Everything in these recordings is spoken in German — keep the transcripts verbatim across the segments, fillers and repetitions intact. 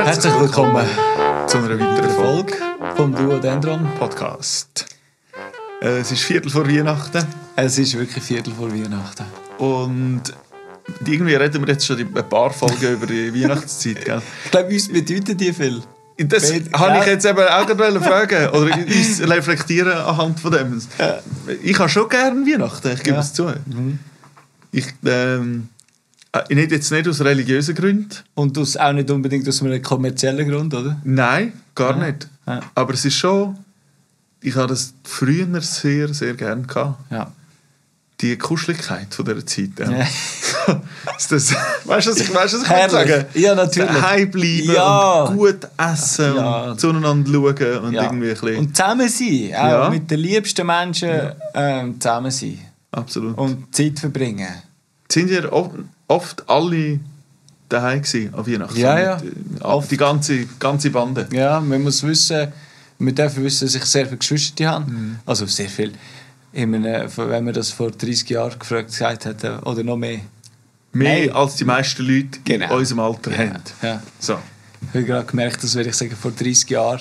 Herzlich willkommen zu einer weiteren Folge vom Duodendron Podcast. Äh, es ist Viertel vor Weihnachten. Es ist wirklich Viertel vor Weihnachten. Und irgendwie reden wir jetzt schon ein paar Folgen über die Weihnachtszeit. Gell? Ich glaube, uns bedeuten die viel. Das habe ich jetzt eben auch gerade fragen oder uns reflektieren anhand von dem. Ja. Ich habe schon gerne Weihnachten, ich gebe ja. es zu. Mhm. Ich, ähm, nicht, jetzt nicht aus religiösen Gründen. Und aus, auch nicht unbedingt aus einem kommerziellen Grund, oder? Nein, gar ja. nicht. Ja. Aber es ist schon... Ich hatte das früher sehr, sehr gerne gehabt. Ja. Die Kuscheligkeit von dieser Zeit. Ja. Ja. das, weißt du, was ich, weißt, was ich sagen Ja, natürlich. Daheim bleiben ja. und gut essen ja. und zueinander schauen und ja. irgendwie ein bisschen... Und zusammen sein. Auch ja. mit den liebsten Menschen ja. ähm, zusammen sein. Absolut. Und Zeit verbringen. Sind ja oft, oft alle daheim gewesen an Weihnachten? Ja, ja. Oft. Die ganze, ganze Bande. Ja, man muss wissen... Wir dürfen wissen, dass ich sehr viele Geschwister habe. Mhm. Also sehr viel. Ich meine, wenn man das vor dreißig Jahren gefragt gesagt hätte, oder noch mehr. Mehr Nein. als die meisten Leute genau. in unserem Alter ja. haben. Ja. So. Ich habe gerade gemerkt, dass, wenn ich sage, vor dreißig Jahren...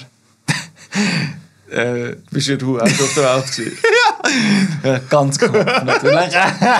äh, bist ja du auch schon auf der Welt gewesen. ja. ja, ganz knapp natürlich.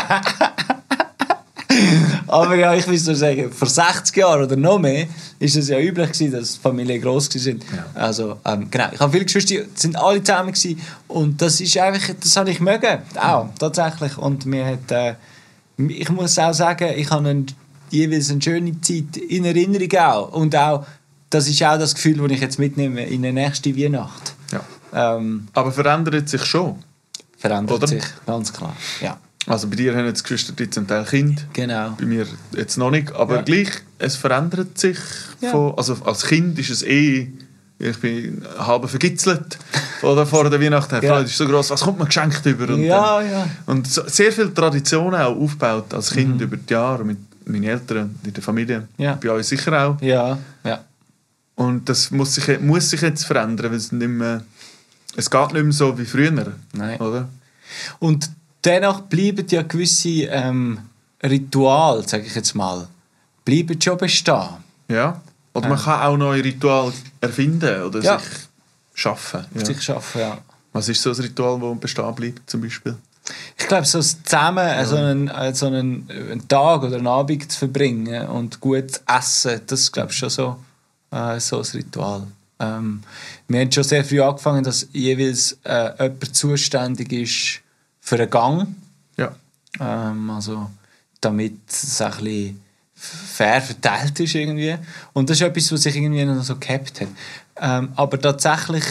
Aber ja, ich will nur sagen, vor sechzig Jahren oder noch mehr ist es ja üblich gewesen, dass Familien gross waren. Ja. Also, ähm, genau. Ich habe viele Geschwister, die sind alle zusammen gewesen, und das ist einfach, das habe ich mögen, auch, tatsächlich. Und mir hat, äh, ich muss auch sagen, ich habe einen, jeweils eine schöne Zeit in Erinnerung auch. Und auch, das ist auch das Gefühl, das ich jetzt mitnehme in der nächsten Weihnacht. Ja. Ähm, Aber verändert sich schon? Verändert oder? sich, ganz klar, ja. Also bei dir haben jetzt Geschwister zum Teil Kind. Genau. Bei mir jetzt noch nicht. Aber ja. gleich, es verändert sich. Ja. Von, also als Kind ist es eh... Ich bin halb vergitzelt oder vor der Weihnachten. Die Freude ist so gross, was kommt mir geschenkt über? Und, ja, dann, ja. und so, sehr viele Traditionen auch aufgebaut als Kind mhm. über die Jahre mit meinen Eltern, mit der Familie. Ja. Bei uns sicher auch. Ja, ja. Und das muss sich, muss sich jetzt verändern, weil es nicht mehr... Es geht nicht mehr so wie früher. Nein. Oder? Und dennoch bleiben ja gewisse ähm, Rituale, sage ich jetzt mal, bleiben schon bestehen. Ja. Oder man ähm. kann auch neue Rituale erfinden oder ja. sich schaffen. Ja. Sich schaffen, ja. Was ist so ein Ritual, das bestehen bleibt, zum Beispiel? Ich glaube, so zusammen ja. so, einen, so einen, einen Tag oder einen Abend zu verbringen und gut zu essen, das ist, glaube ich, schon so, äh, so ein Ritual. Ähm, wir haben schon sehr früh angefangen, dass jeweils äh, jemand zuständig ist für einen Gang. Ja. Ähm, also, damit es ein bisschen fair verteilt ist irgendwie. Und das ist etwas, was sich irgendwie noch so gehabt hat. Ähm, aber tatsächlich,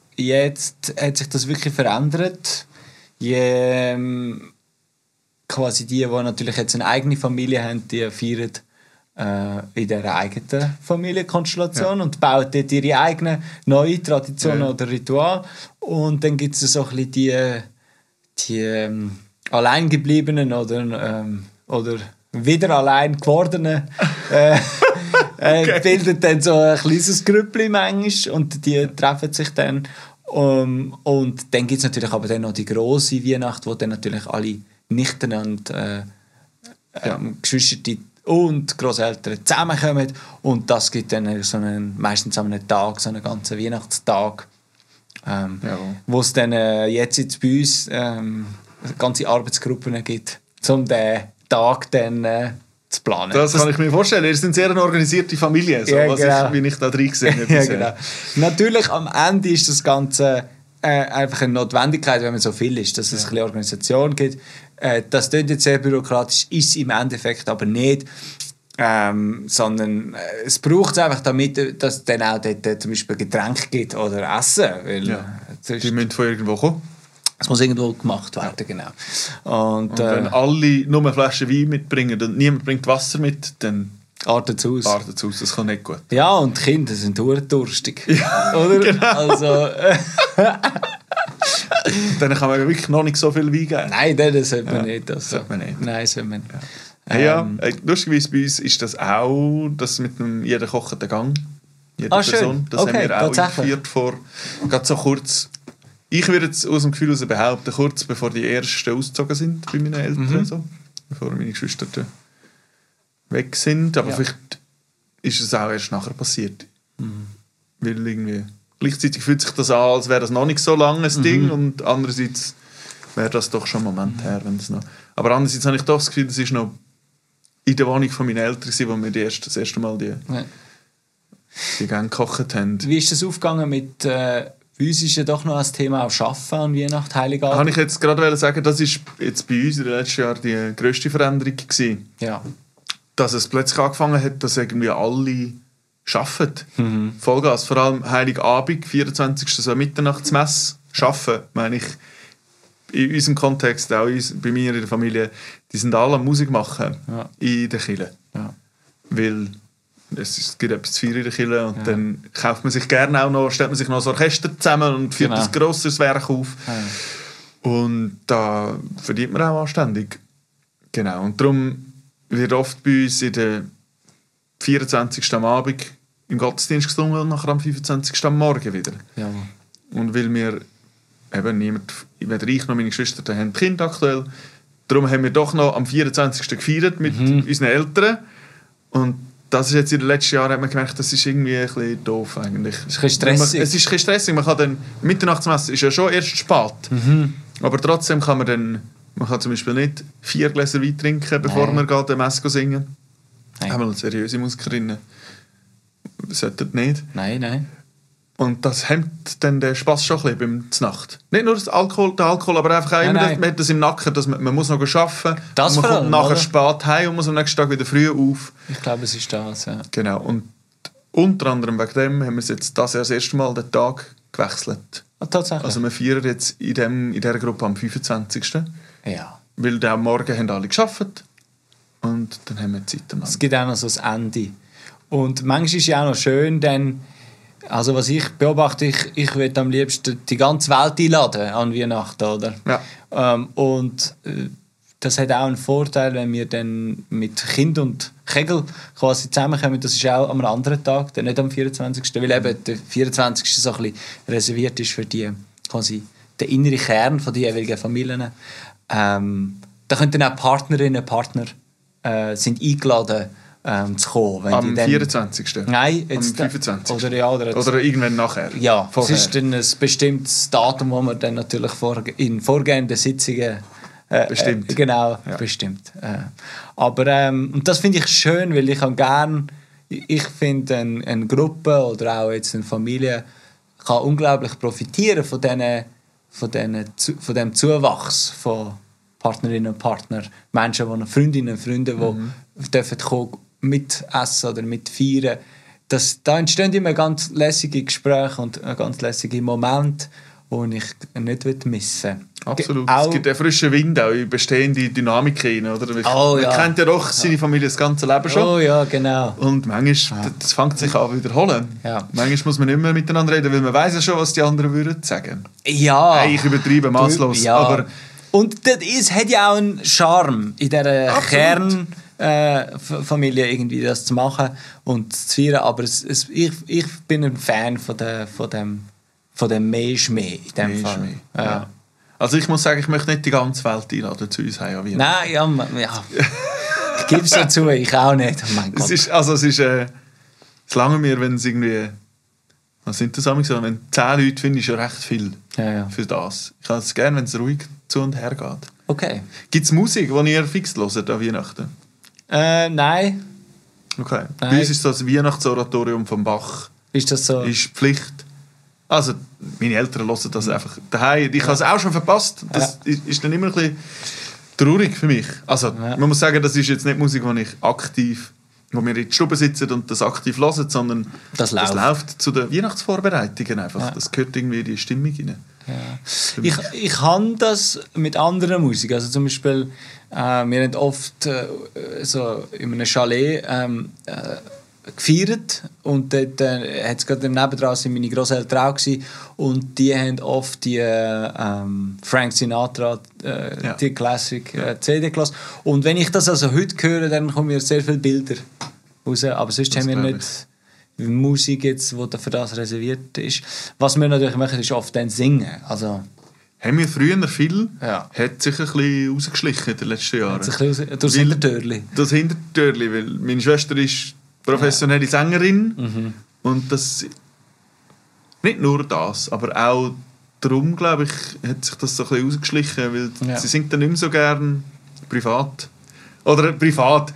jetzt hat sich das wirklich verändert. Je, ähm, quasi die, die natürlich jetzt eine eigene Familie haben, die feiern äh, in dieser eigenen Familienkonstellation ja. und bauen dort ihre eigenen neue Traditionen ja. oder Rituale. Und dann gibt es so ein bisschen die die ähm, Alleingebliebenen oder, ähm, oder wieder allein gewordenen äh, äh, okay. bildet dann so ein kleines Grüppli manchmal und die treffen sich dann. Um, und dann gibt es natürlich aber dann noch die grosse Weihnacht, wo dann natürlich alle Nichten und äh, äh, ja. Geschwister und Grosseltern zusammenkommen und das gibt dann so einen, meistens an einem Tag, so einen ganzen Weihnachtstag. Ähm, ja. Wo es dann äh, jetzt, jetzt bei uns ähm, ganze Arbeitsgruppen gibt, um den Tag dann äh, zu planen. Das, das kann ich mir vorstellen. Ihr seid eine sehr organisierte Familie, so, ja, was genau. ich, wie ich da drin gesehen habe. ja, genau. Natürlich, am Ende ist das Ganze äh, einfach eine Notwendigkeit, wenn man so viel ist, dass es ja. ein bisschen Organisation gibt. Äh, das klingt jetzt sehr bürokratisch, ist im Endeffekt aber nicht. Ähm, sondern äh, es braucht es einfach, damit dass es dann auch dort, äh, zum Beispiel Getränke gibt oder Essen. Weil, ja. äh, die müssen von irgendwo kommen. Es muss irgendwo gemacht werden, ja. genau. Und, und wenn äh, alle nur eine Flasche Wein mitbringen und niemand bringt Wasser mit, dann artet es aus. Artet es aus, das kann nicht gut. Ja, und die Kinder sind durchdurstig. Ja, oder? Genau. Also, äh, dann kann man wirklich noch nicht so viel Wein geben. Nein, das sollte man ja, nicht. Also. sollte man nicht. Nein, sollte man nicht. Ja. Hey, ja, lustigerweise bei uns ist das auch, das mit dem jeder kocht den Gang. Jede ah, Person. Schön. Das okay, haben wir auch eingeführt vor, gerade so kurz, ich würde jetzt aus dem Gefühl heraus behaupten, kurz bevor die Ersten ausgezogen sind bei meinen Eltern, mhm. so, bevor meine Geschwister weg sind, aber ja. vielleicht ist es auch erst nachher passiert. Weil irgendwie, gleichzeitig fühlt sich das an, als wäre das noch nicht so lange ein mhm. Ding und andererseits wäre das doch schon ein Moment her. Wenn das noch... Aber andererseits habe ich doch das Gefühl, das ist noch in der Wohnung von meinen Eltern, wo wir die erste, das erste Mal die, ja. die Gänge gekocht haben. Wie ist das aufgegangen mit... Äh Bei uns ist ja doch noch das Thema auch Arbeiten an Weihnachten, Heiligabend. Kann ich jetzt gerade sagen, das war jetzt bei uns in den letzten Jahren die grösste Veränderung gewesen. Ja. Dass es plötzlich angefangen hat, dass irgendwie alle arbeiten. Mhm. Vollgas. Vor allem Heiligabend, vierundzwanzigsten so Mitternachtsmesse, arbeiten, meine ich. In unserem Kontext, auch bei mir in der Familie, die sind alle am Musik machen ja. in der Kirche. Ja. Weil es gibt etwas zu feiern in der Kirche und ja. dann kauft man sich gerne auch noch, stellt man sich noch ein Orchester zusammen und führt genau. ein grosses Werk auf. Ja. Und da verdient man auch anständig. Genau. Und darum wird oft bei uns in der vierundzwanzigsten am Abend im Gottesdienst gesungen und nachher am fünfundzwanzigsten am Morgen wieder. Ja. Und weil wir eben niemand, weder ich noch meine Geschwister, die haben Kinder aktuell, darum haben wir doch noch am vierundzwanzigsten gefeiert mit mhm. unseren Eltern. Und das ist jetzt in den letzten Jahren, hat man gemerkt, das ist irgendwie ein bisschen doof eigentlich. Es ist ein bisschen stressig. Man, es ist ein bisschen stressig. Man kann dann, Mitternachtsmesse ist ja schon erst spät. Mhm. Aber trotzdem kann man dann, man kann zum Beispiel nicht vier Gläser Wein trinken, bevor Nein. man geht, eine Messe singen. Nein. Einmal seriöse Musikerinnen. Sollten nicht. Nein, nein. Und das hemmt dann den Spass schon ein bisschen beim Znacht. Nicht nur das Alkohol, der Alkohol, aber einfach auch nein, immer, nein. Das, man hat das im Nacken, dass man, man muss noch arbeiten. Das man vor allem, kommt nachher oder? spät heim und muss am nächsten Tag wieder früh auf. Ich glaube, es ist das, ja. Genau. Und unter anderem wegen dem haben wir jetzt das, Jahr das erste Mal den Tag gewechselt. Ah, tatsächlich? Also wir feiern jetzt in, dem, in dieser Gruppe am fünfundzwanzigsten Ja. Weil am Morgen haben alle gearbeitet und dann haben wir Zeit am Abend. Es gibt auch noch so das Ende. Und manchmal ist es ja auch noch schön, denn also was ich beobachte, ich, ich würde am liebsten die ganze Welt einladen an Weihnachten, oder? Ja. Ähm, und äh, das hat auch einen Vorteil, wenn wir dann mit Kind und Kegel quasi zusammenkommen. Das ist auch am anderen Tag, dann nicht am vierundzwanzigsten Weil eben der vierundzwanzigste so ein bisschen reserviert ist für die, quasi den inneren Kern von den jeweiligen Familien. Ähm, da können dann auch Partnerinnen und Partner äh, sind eingeladen, Ähm, zu kommen. Wenn am dann, vierundzwanzigsten Nein, jetzt am fünfundzwanzigsten Oder, ja, oder, oder irgendwann nachher? Ja, Vorher. es ist dann ein bestimmtes Datum, wo man dann natürlich vor, in vorgehenden Sitzungen äh, bestimmt. Äh, genau, ja. bestimmt. Äh, aber ähm, und das finde ich schön, weil ich gern, ich finde eine, eine Gruppe oder auch jetzt eine Familie kann unglaublich profitieren von diesen, von diesen, von dem Zuwachs von Partnerinnen und Partnern, Menschen, die Freundinnen und Freunde, die mhm. dürfen kommen, mitessen oder mitfeiern. Das, da entstehen immer ganz lässige Gespräche und ganz lässige Momente, die ich nicht missen will. Absolut. Auch, es gibt einen frischen Wind auch in bestehende Dynamik rein. Oder? Oh, Man ja. kennt ja doch seine Familie das ganze Leben schon. Oh ja, genau. Und manchmal, ja. das fängt sich an wiederholen. Ja. Manchmal muss man nicht mehr miteinander reden, weil man weiss ja schon, was die anderen würden sagen. Ja. Hey, ich übertreibe maßlos. Ja. Aber und das ist, hat ja auch einen Charme in dieser Kernfamilie, äh, irgendwie das zu machen und zu feiern. Aber es, es, ich, ich bin ein Fan von, der, von dem, von dem mehr ist mehr in dem mehr Fall. Mehr. Ja. Ja. Also ich muss sagen, ich möchte nicht die ganze Welt einladen zu uns heim. Nein, ja, ja. Ich gebe es dazu, ich auch nicht. Oh mein Gott. Es ist, also es ist, äh, es lange mir, wenn es irgendwie, was sind das eigentlich so, wenn zehn Leute finde ich schon recht viel ja, ja. für das. Ich habe es gerne, wenn es ruhig zu und her geht. Okay. Gibt es Musik, die ihr fix hört an Weihnachten? Äh, nein. Okay. Nein. Bei uns ist das Weihnachtsoratorium von Bach. Ist das so? Ist Pflicht. Also, meine Eltern hören das einfach daheim. Ich habe es auch schon verpasst. Das ja. ist dann immer ein bisschen traurig für mich. Also, ja. man muss sagen, das ist jetzt nicht Musik, die ich aktiv, wo wir in der Stube sitzen und das aktiv hören, sondern das läuft, das läuft zu den Weihnachtsvorbereitungen einfach. Ja. Das gehört irgendwie in die Stimmung rein. Ja. Ich, ich habe das mit anderen Musik. Also zum Beispiel, äh, wir haben oft äh, so in einem Chalet ähm, äh, gefeiert und dort äh, hat's gerade nebendran sind meine Grosseltern auch gewesen, und die haben oft die äh, ähm, Frank Sinatra äh, ja. die Classic äh, C D gelassen. Und wenn ich das also heute höre, dann kommen mir sehr viele Bilder raus. Aber sonst das haben wir nicht ich. Musik jetzt, die für das reserviert ist. Was wir natürlich machen, ist oft dann singen. Also haben wir früher viel, ja. hat sich ein bisschen rausgeschlichen in den letzten Jahren. Hat sich ein bisschen durchs Hintertürli. Das Hintertürli, weil meine Schwester ist professionelle Sängerin mhm. und das nicht nur das, aber auch darum, glaube ich, hat sich das so ein bisschen ausgeschlichen, weil ja. sie singt dann nicht mehr so gern privat. Oder privat.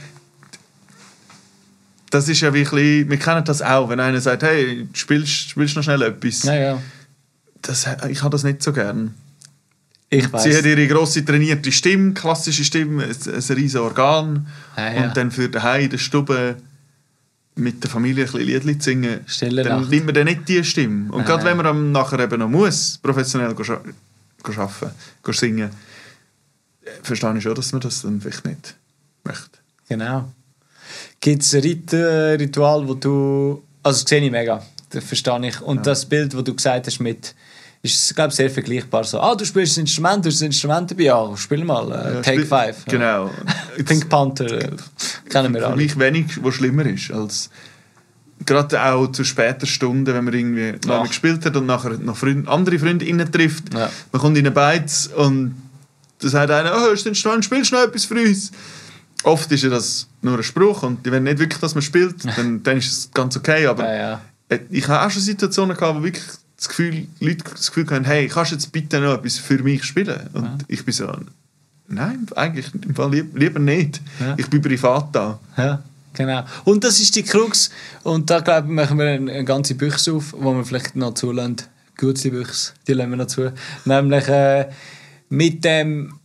Das ist ja wirklich, wir kennen das auch, wenn einer sagt, hey, spielst, spielst noch schnell etwas. Ja, ja. Das, ich habe das nicht so gern. Ich weiss. Sie hat ihre grosse trainierte Stimme, klassische Stimme, ein, ein riesen Organ. Ja, ja. Und dann für daheim in der Stube mit der Familie ein bisschen Liedchen zu singen, Stille dann Nacht. nimmt man dann nicht diese Stimme. Und Nein. gerade wenn man dann nachher eben noch muss, professionell go go arbeiten, go singen, verstehe ich schon, dass man das dann vielleicht nicht möchte. Genau. Gibt es ein Rit äh, Ritual, wo du... Also das sehe ich mega, das verstehe ich. Und ja. das Bild, das du gesagt hast mit... ist, glaube ich, sehr vergleichbar. So, ah, du spielst ein Instrument, du hast ein Instrument dabei, ja, spiel mal, äh, ja, Take spiel, Five. Genau. Pink Panther, äh, kennen wir alle. Für mich wenig, was schlimmer ist, als gerade auch zu später Stunde, wenn man irgendwie lange gespielt hat und nachher noch Freund, andere Freunde trifft. Ja. Man kommt in eine Beiz und da sagt einer, oh, hast du ein Instrument, spielst du noch etwas für uns? Oft ist ja das nur ein Spruch und die wollen nicht wirklich, dass man spielt, dann, dann ist es ganz okay, aber ja, ja. ich habe auch schon Situationen gehabt, wo wirklich das Gefühl, Leute das Gefühl haben, hey, kannst du jetzt bitte noch etwas für mich spielen? Und ja. ich bin so, nein, eigentlich im Fall lieb, lieber nicht. Ja. Ich bin privat da. Ja, genau. Und das ist die Krux. Und da, glaube ich, machen wir eine, eine ganze Büchse auf, wo wir vielleicht noch zulassen. Gute Büchse, die lassen wir noch zu. Nämlich äh, mit dem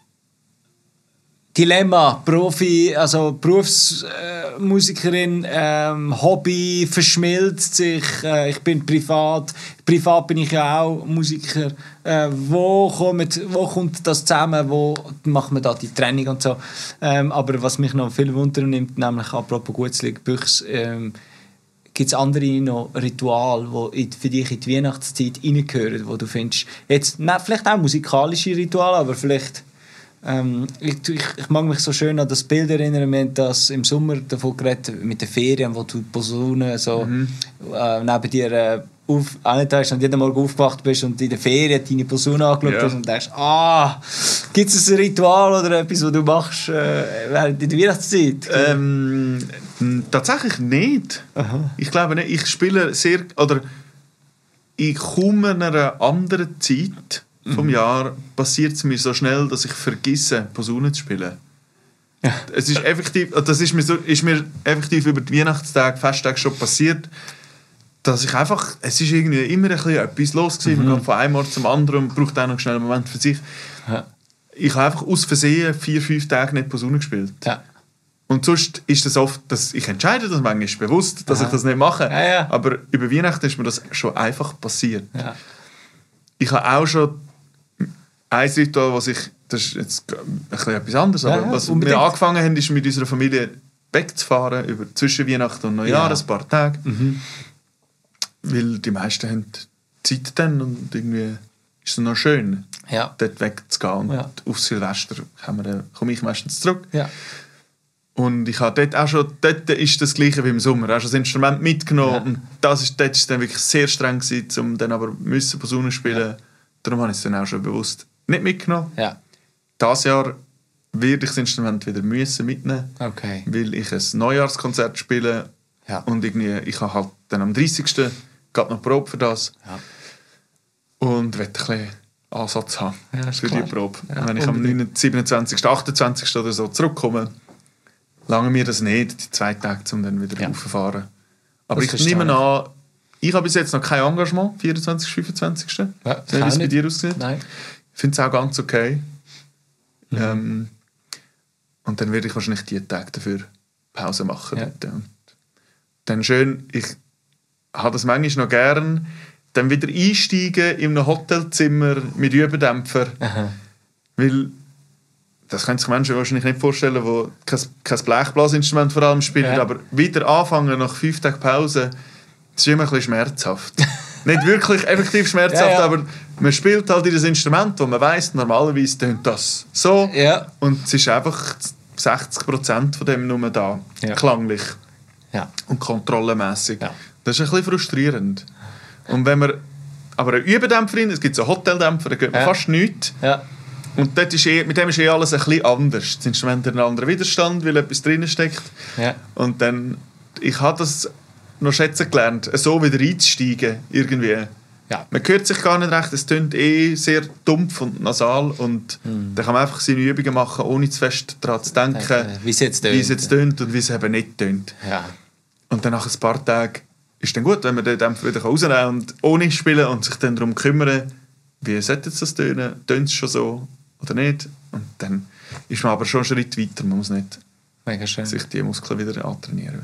Dilemma, Profi, also Berufsmusikerin, äh, ähm, Hobby verschmilzt sich, äh, ich bin privat, privat bin ich ja auch Musiker, äh, wo, kommt, wo kommt das zusammen, wo macht man da die Trennung und so. Ähm, aber was mich noch viel wundernimmt, nämlich apropos Gutzlig, Büchs, ähm, gibt es andere noch Rituale, die für dich in die Weihnachtszeit reingehören, wo du findest, jetzt, nein, vielleicht auch musikalische Rituale, aber vielleicht Ähm, ich, ich, ich mag mich so schön an das Bild erinnern, wir haben das im Sommer davon geredet, mit den Ferien, wo du die Posaune so mhm. äh, neben dir äh, auf, hast und jeden Morgen aufgewacht bist und in der Ferien deine Posaune angeschaut ja. hast und denkst, ah, gibt es ein Ritual oder etwas, was du machst äh, während der Weihnachtszeit? Ähm, tatsächlich nicht. Aha. Ich glaube nicht. Ich spiele sehr, oder ich komme in einer anderen Zeit vom Jahr passiert es mir so schnell, dass ich vergesse, Posaune zu spielen. Ja. Es ist effektiv, das ist mir, so, ist mir effektiv über die Weihnachtstage, Festtage schon passiert, dass ich einfach, es ist irgendwie immer ein bisschen etwas los gewesen. Mhm. Man geht von einem Ort zum anderen und braucht auch noch schnell einen Moment für sich. Ja. Ich habe einfach aus Versehen vier, fünf Tage nicht Posaune gespielt. Ja. Und sonst ist das oft, dass ich entscheide das manchmal bewusst, dass Aha. ich das nicht mache. Ja, ja. Aber über Weihnachten ist mir das schon einfach passiert. Ja. Ich habe auch schon ein Ritual, was ich, das ist jetzt ein bisschen etwas anderes, aber ja, ja, was unbedingt. Wir angefangen haben, ist mit unserer Familie wegzufahren über zwischen Weihnachten und Neujahr, ja. ein paar Tage. Mhm. Weil die meisten haben Zeit dann und irgendwie ist es noch schön, ja. dort wegzugehen. Und ja. auf Silvester komme ich meistens zurück. Ja. Und ich habe dort auch schon, dort ist das Gleiche wie im Sommer, auch schon das Instrument mitgenommen. Ja. Und das ist, dort ist es dann wirklich sehr streng gewesen, um dann aber müssen Posaune spielen. Ja. Darum habe ich es dann auch schon bewusst nicht mitgenommen. Ja. Dieses Jahr werde ich das Instrument wieder müssen mitnehmen, okay. weil ich ein Neujahrskonzert spiele. Ja. Und irgendwie, ich habe halt dann am dreißigsten gerade noch Probe für das. Ja. Und werde ein bisschen Ansatz haben ja, für klar. die Probe. Ja, wenn ich am siebenundzwanzigsten, achtundzwanzigsten oder so zurückkomme, lange mir das nicht, die zwei Tage, um dann wieder ja. raufzufahren. Aber das ich nehme an, ich habe bis jetzt noch kein Engagement, vierundzwanzigsten, fünfundzwanzigsten Ja, wie es bei dir aussieht. Nein. Ich finde es auch ganz okay. Mhm. Ähm, und dann werde ich wahrscheinlich die Tage dafür Pause machen. Ja. Und dann schön, ich habe das manchmal noch gern, dann wieder einsteigen in einem Hotelzimmer mit Überdämpfer. Aha. Weil, das können sich Menschen wahrscheinlich nicht vorstellen, die kein, kein Blechblasinstrument vor allem spielen, ja. aber wieder anfangen nach fünf Tagen Pause, das ist immer ein bisschen schmerzhaft. Nicht wirklich effektiv schmerzhaft, ja, ja. aber man spielt halt in das Instrument, wo man weiss, normalerweise tönt das so. Ja. Und es ist einfach sechzig Prozent von dem nur da, ja. klanglich ja. und kontrollemässig. Ja. Das ist ein bisschen frustrierend. Und wenn man aber einen Überdämpfer rein, es gibt so einen Hoteldämpfer, da geht man ja. fast nichts. Ja. Und dort ist eh, mit dem ist eh alles ein bisschen anders. Das Instrument hat einen anderen Widerstand, weil etwas drin steckt. Ja. Und dann, ich habe das noch schätzen gelernt, so wieder einzusteigen, irgendwie. Ja. Man hört sich gar nicht recht, es tönt eh sehr dumpf und nasal und Mhm. dann kann man einfach seine Übungen machen, ohne zu fest daran zu denken, Wie es jetzt wie es jetzt tönt und wie es eben nicht tönt. Ja. Und dann nach ein paar Tagen ist dann gut, wenn man den Dämpfer wieder rausnehmen kann und ohne spielen und sich dann darum kümmern, wie sollte das tönen, tönt es schon so oder nicht. Und dann ist man aber schon einen Schritt weiter, man muss nicht Mega schön. sich die Muskeln wieder antrainieren.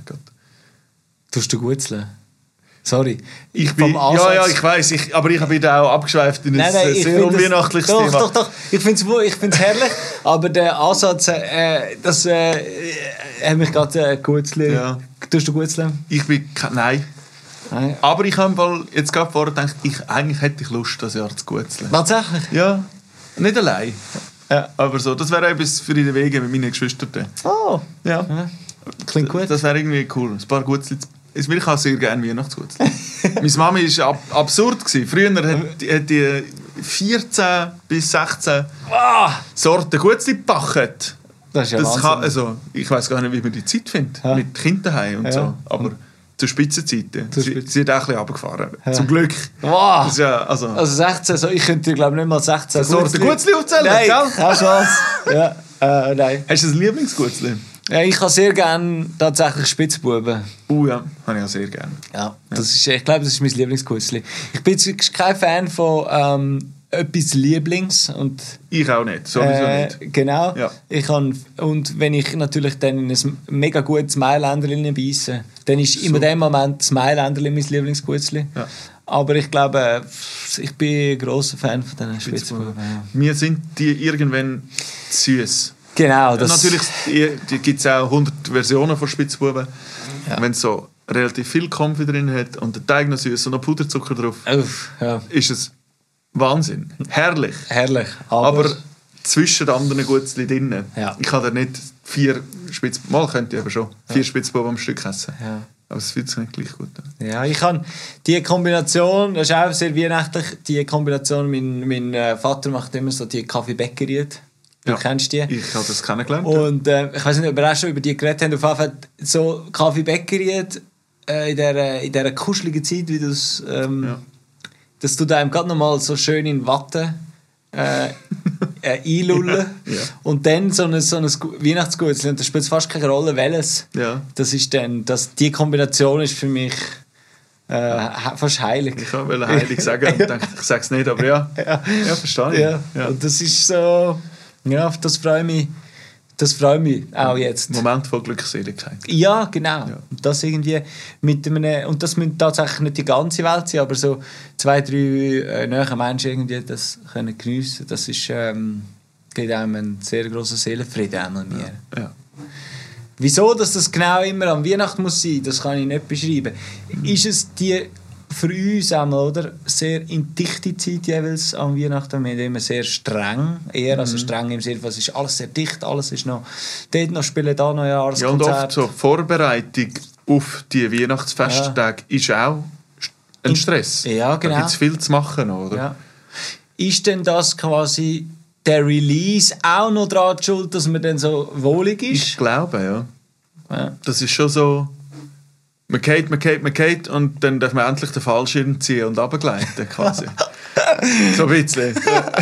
Tust du Gutzeln? Sorry. Ich bin, Vom ja, ja, Ansatz- ich weiss, ich, aber ich habe wieder auch abgeschweift in ein Nein, nein, ich sehr find unweihnachtliches das, Thema. Doch, doch, doch. Ich finde es ich find's herrlich, aber der Ansatz, äh, das äh, hat mich gerade äh, Gutzeln. Ja. Tust du Gutzeln? Ich bin, ke- nein. Nein. Aber ich habe mal jetzt gerade vorher gedacht, ich, eigentlich hätte ich Lust, das Jahr zu gutzeln. Tatsächlich? Ja, nicht allein. Ja. Aber so, das wäre etwas für in den Wegen mit meinen Geschwistern. Oh, Ja. ja. Klingt gut. Das wäre irgendwie cool. Ein paar Gutzli. Ich will auch sehr gerne Weihnachtsgutzli. Meine Mami war ab absurd. Gewesen. Früher hat, hat die vierzehn bis sechzehn Ah, Sorten Gutzli gebacken. das ist ja Das Wahnsinn. kann, also, ich weiß gar nicht, wie man die Zeit findet. Ja. Mit Kindern heim und Ja. so. Aber zu Spitzenzeiten. Zur Sie, Spitze- sie hat auch ein bisschen runtergefahren. Ja. Zum Glück. Wow. Das ist ja, also, Also sechzehn, so, ich könnte glaube nicht mal sechzehn Sorten Gutzli aufzählen, Nein, gell? keine Chance. Ja, äh, nein. hast du ein Lieblingsgutzli? Ja, ich habe sehr gerne tatsächlich Spitzbuben. Oh ja, habe ich auch sehr gerne. Ja, das ist, ich glaube, das ist mein Lieblingsgutzli. Ich bin jetzt kein Fan von ähm, etwas Lieblings und Ich auch nicht, sowieso äh, nicht. genau. Ja. Ich kann, und wenn ich natürlich dann in ein mega gutes Mailänderli beiße, dann ist immer in dem Moment das Mailänderli mein Lieblingsgutzli. Ja. Aber ich glaube, ich bin ein grosser Fan von diesen Spitzbuben. Ja. Mir sind die irgendwann süß. Genau, das Natürlich die gibt es auch hundert Versionen von Spitzbuben. Ja. Wenn es so relativ viel Konfi drin hat und der Teig noch süß und noch Puderzucker drauf, Uff, ja. ist es Wahnsinn. Herrlich. Herrlich. Aber, Aber zwischen den anderen Gutzli drin. Ja. Ich kann da nicht vier Spitzbuben, mal könnte ich aber schon, vier Spitzbuben am Stück essen. ja. Aber es fühlt sich nicht gleich gut an. Ja, ich kann die Kombination, das ist auch sehr weihnachtlich, die Kombination, mein, mein äh, Vater macht immer so die Kaffee-Bäckeriet. Du Ja. kennst die? Ich habe das kennengelernt. Und äh, ich weiß nicht, ob wir auch schon über die geredet haben. Auf jeden Fall so Kaffee-Bäckeriet äh, in dieser in dieser kuscheligen Zeit, wie das, ähm, Ja. dass du da einem gerade nochmal so schön in Watte äh, äh, einlullen Ja, ja. und dann so ein, so ein Weihnachtsgutzli. Und das spielt fast keine Rolle, welches. Ja. Das ist dann, das, die Kombination ist für mich äh, he- fast heilig. Ich wollte heilig sagen und dachte, ich sage es nicht, aber ja. Ja. Ja, verstehe ich. Ja. Ja. Und das ist so, ja, das freut mich, das freut mich auch jetzt. Moment von Glückseligkeit. Ja, genau. Ja. Und das irgendwie mit einem, und das müssen tatsächlich nicht die ganze Welt sein, aber so zwei, drei äh, nahe Menschen irgendwie das können geniessen, das ist, ähm, gibt einem einen sehr grossen Seelenfrieden einmal mir. Ja. Wieso, dass das genau immer am Weihnachten muss sein, das kann ich nicht beschreiben. Ist es die für uns einmal, oder, sehr in dichte Zeit jeweils am Weihnachten? Wir sind immer sehr streng, eher also streng im Sinne, es ist alles sehr dicht, alles ist noch, dort noch spielen, da noch Ja, und Jahreskonzert. oft so Vorbereitung auf die Weihnachtsfesttage ist auch ein Stress. Ja, genau. Da gibt es viel zu machen, oder? Ja. Ist denn das quasi der Release auch noch daran schuld, dass man dann so wohlig ist? Ich glaube, ja. Ja. Das ist schon so, man geht, man geht, man geht und dann darf man endlich den Fallschirm ziehen und runtergleiten, quasi. So ein bisschen.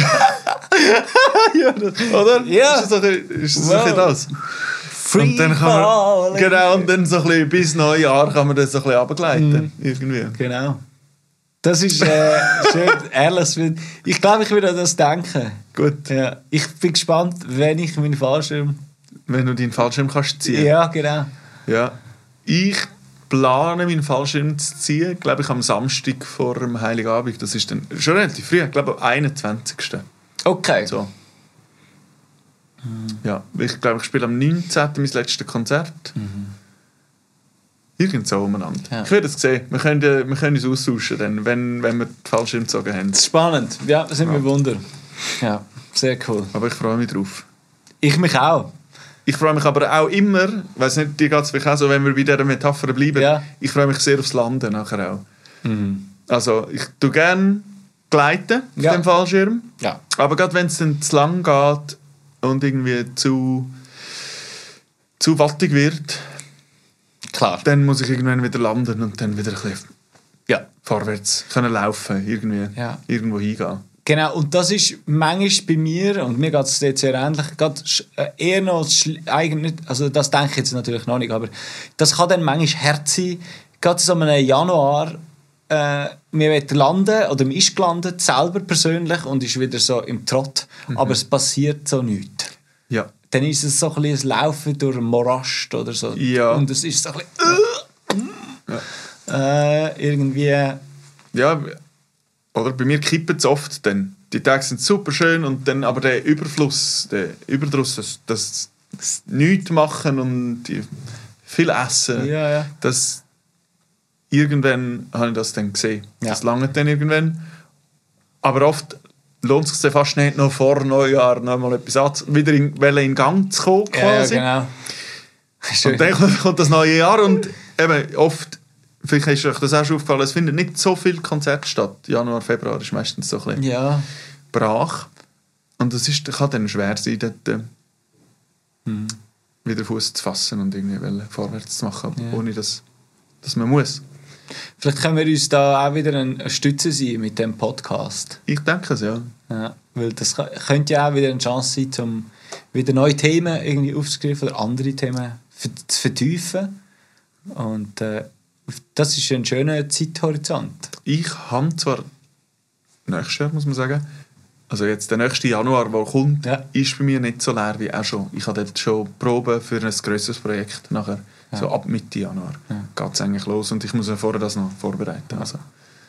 Ja, das- Oder? Ja. Ist das so ein bisschen- ist das so ein bisschen Wow. das? Free Und dann kann man, falling. genau, und dann so ein bisschen bis Neujahr kann man das so ein bisschen runtergleiten. Irgendwie. Genau. Das ist äh, schön, ehrlich. Ich glaube, ich würde an das denken. Gut. Ja. Ich bin gespannt, wenn ich meinen Fallschirm... Wenn du deinen Fallschirm kannst ziehen. Ja, genau. Ja. Ich plane, meinen Fallschirm zu ziehen, glaube ich, am Samstag vor dem Heiligabend. Das ist dann schon relativ früh, ich glaube am einundzwanzigsten Okay. So. Ja, ich glaube, ich spiele am neunzehnten mein letztes Konzert. Irgend so umeinander. Ja. Ich werde es sehen. Wir können, äh, wir können uns austauschen, dann, wenn, wenn wir den Fallschirm gezogen haben. Das ist spannend. Ja, das sind wir Ja. Wunder. Ja, sehr cool. Aber ich freue mich drauf. Ich mich auch. Ich freue mich aber auch immer, ich weiss nicht, dir geht es vielleicht auch so, wenn wir bei dieser Metapher bleiben, Ja. ich freue mich sehr aufs Landen nachher auch. Also ich tue gerne gleiten auf Ja. dem Fallschirm, Ja. aber gerade wenn es dann zu lang geht und irgendwie zu, zu wattig wird, Klar. Dann muss ich irgendwann wieder landen und dann wieder ein bisschen Ja. vorwärts können laufen, irgendwie Ja. irgendwo hingehen. Genau, und das ist manchmal bei mir, und mir geht es jetzt sehr ähnlich, gerade eher noch, eigentlich, also das denke ich jetzt natürlich noch nicht, aber das kann dann manchmal hart sein, gerade so einem Januar, äh, wir wollen landen, oder man ist gelandet, selber persönlich, und ist wieder so im Trott, mhm. aber es passiert so nichts. Ja. Dann ist es so ein bisschen ein Laufen durch einen Morast oder so. Ja. Und es ist so ein bisschen, ja. äh, irgendwie... Ja, oder bei mir kippt es oft dann. Die Tage sind super schön und dann aber der Überfluss, der Überdruss, das, das, das nichts machen und die, viel essen, Ja, ja. das irgendwann habe ich das dann gesehen. Ja. Das langt dann irgendwann. Aber oft lohnt es sich dann fast nicht, noch vor Neujahr noch mal etwas an, wieder in, in Gang zu kommen. Quasi. Ja, genau. Und dann kommt das neue Jahr und eben oft, vielleicht ist euch das auch schon aufgefallen, es finden nicht so viele Konzerte statt. Januar, Februar ist meistens so ein bisschen Ja. brach. Und das ist, kann dann schwer sein, dort äh, Hm. wieder Fuß zu fassen und irgendwie wollen, vorwärts zu machen, Ja. ohne dass, dass man muss. Vielleicht können wir uns da auch wieder eine Stütze sein mit dem Podcast. Ich denke es, ja. Ja, weil das kann- könnte ja auch wieder eine Chance sein, um wieder neue Themen irgendwie aufzugreifen oder andere Themen ver- zu vertiefen. Und äh, das ist ein schöner Zeithorizont. Ich habe zwar nächstes Jahr, muss man sagen, also jetzt der nächste Januar, der kommt, Ja. ist bei mir nicht so leer wie auch schon. Ich habe dort schon Proben für ein grösseres Projekt nachher. Ja. So ab Mitte Januar Ja. geht es eigentlich los und ich muss ja vorher das noch vorbereiten. Also.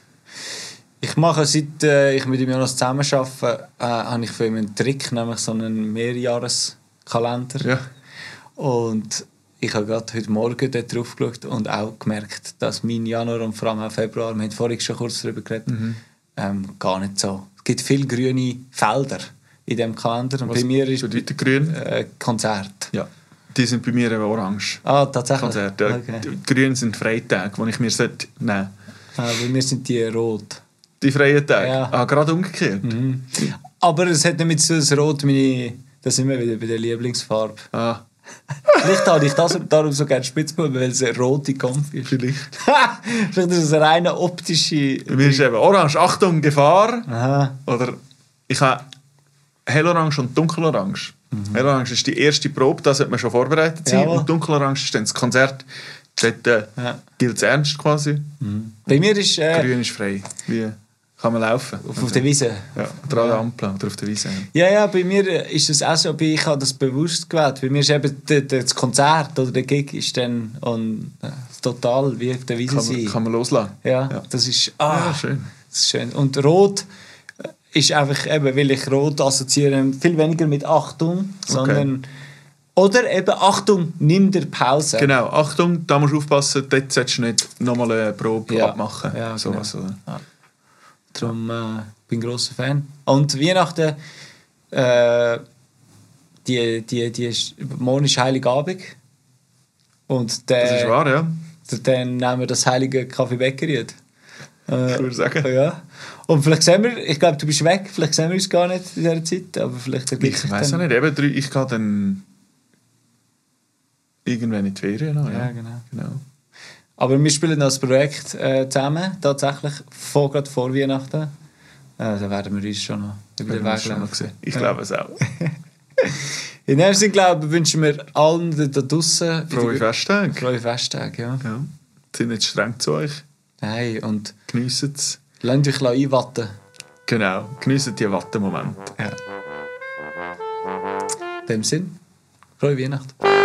Ich mache, seit äh, ich mit ihm Jonas zusammen arbeite, äh, habe ich für ihn einen Trick, nämlich so einen Mehrjahreskalender. Ja. Und ich habe gerade heute Morgen dort drauf geschaut und auch gemerkt, dass mein Januar und vor allem auch Februar, wir haben vorhin schon kurz darüber geredet, Mhm. ähm, gar nicht so. Es gibt viele grüne Felder in diesem Kalender. Und Was bei mir ist bedeutet grün? äh, Konzert. Ja. Die sind bei mir eben orange. Ah, tatsächlich? Konzerte. Ja. Okay. Die Grün sind Freitage, die ich mir sollte nehmen Ah, bei mir sind die rot. Die freien Tage? Ja. Ah, gerade umgekehrt. Mhm. Aber es hat nicht mit so das Rot meine... Da sind wir wieder bei der Lieblingsfarbe. Ah, Vielleicht habe ich das darum so gerne Spitzbuben, weil es eine rote Kampf ist. vielleicht. Vielleicht ist es eine reine optische... Bei mir ist eben orange, Achtung, Gefahr. Aha. Oder ich habe hellorange und dunkelorange. Mhm. Hellorange ist die erste Probe, das hat man schon vorbereitet. Sein. Jawohl. Und dunkelorange ist dann das Konzert. Dort äh, Ja. gilt es ernst quasi. Mhm. Bei mir ist... Äh, Grün ist frei. Wie kann man laufen? auf, auf der Wiese. Ja, oder an der Ampel oder auf der Wiese. Ja, ja, bei mir ist es auch so, aber ich habe das bewusst gewählt. Bei mir ist eben der, der, das Konzert oder der Gig ist dann und, äh, total wie auf der Wiese Kann man, sein. kann man loslassen. Ja, Ja. das ist... Ah, Ja, schön. das ist schön. Und Rot ist einfach eben, weil ich Rot assoziiere, viel weniger mit Achtung, sondern... Oder eben, Achtung, nimm dir Pause. Genau, Achtung, da musst du aufpassen, dort solltest du nicht nochmal eine Probe Ja. abmachen. Ja, Sowas, genau. oder? Ja. Darum äh, bin ich ein grosser Fan. Und Weihnachten, äh, die, die, die ist, morgen ist Heiligabend. Und der, Das ist wahr, ja. dann nehmen wir das heilige Kaffee Bäckeried. Äh, Ich würde sagen. Ja. Und vielleicht sehen wir, ich glaube, du bist weg, vielleicht sehen wir uns gar nicht in dieser Zeit, aber vielleicht ergibt Ich sich weiß auch dann- nicht, eben, drei- ich gehe dann irgendwann in die Ferien noch. Ja, Ja, genau. genau. Aber wir spielen das Projekt äh, zusammen, tatsächlich, vor, gerade vor Weihnachten. Äh, da werden wir uns schon noch über den Werden wir Weg schon noch laufen. sehen. Ich Ja. glaube es auch. In dem Sinne, glaube ich, wünschen wir allen da draussen Frohe Festtage. frohe Festtage. Ja. Ja. Sind nicht streng zu euch. Nein, und Geniessen es. lasst euch einwatten. Genau, geniessen die Wattenmomente. Ja. In dem Sinne, frohe Weihnachten.